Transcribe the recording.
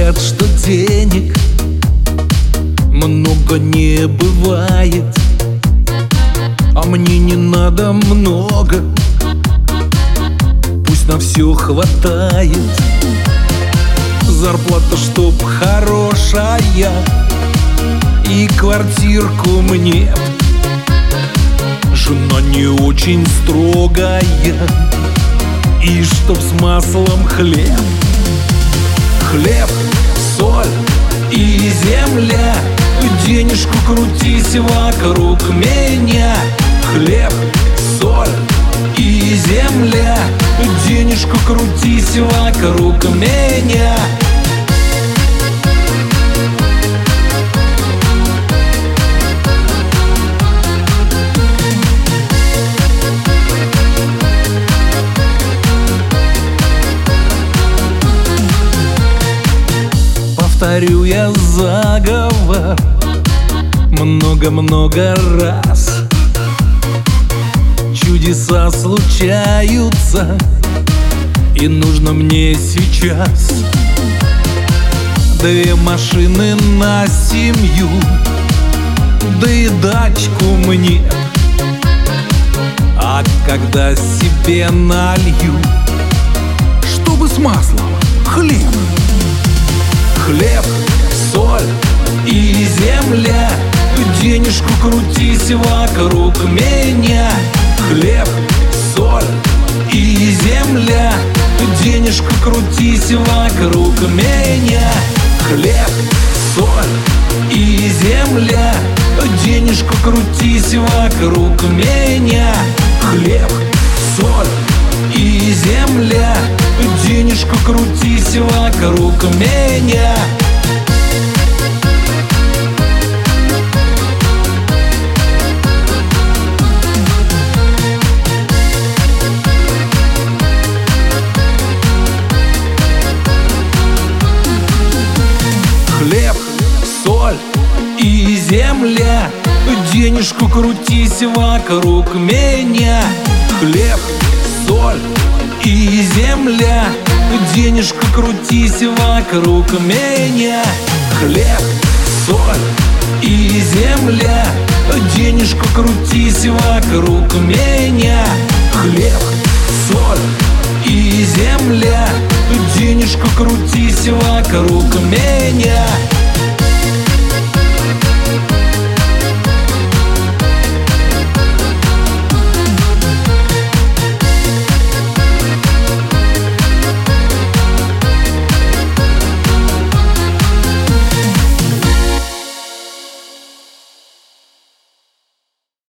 Говорят, что денег много не бывает, а мне не надо много, пусть на все хватает. Зарплата чтоб хорошая и квартирку мне, жена не очень строгая, и чтоб с маслом хлеб. Хлеб, соль и земля, денежку крутись вокруг меня. Хлеб, соль и земля, денежку крутись вокруг меня. Повторю я заговор много-много раз. Чудеса случаются, и нужно мне сейчас 2 машины на семью, да и дачку мне. А когда себе налью, чтобы с маслом хлеб. Хлеб, соль и земля, денежку крутись вокруг меня. Хлеб, соль и земля, денежку крутись вокруг меня. Хлеб, соль и земля, денежку крутись вокруг меня. Хлеб, соль и земля, денежку крутись вокруг меня. Хлеб, соль и земля, денежку крутись вокруг меня. Хлеб, соль и земля, денежку крутись вокруг меня. Хлеб, соль и земля, денежку крутись вокруг меня. Хлеб, соль и земля, денежку крутись вокруг меня.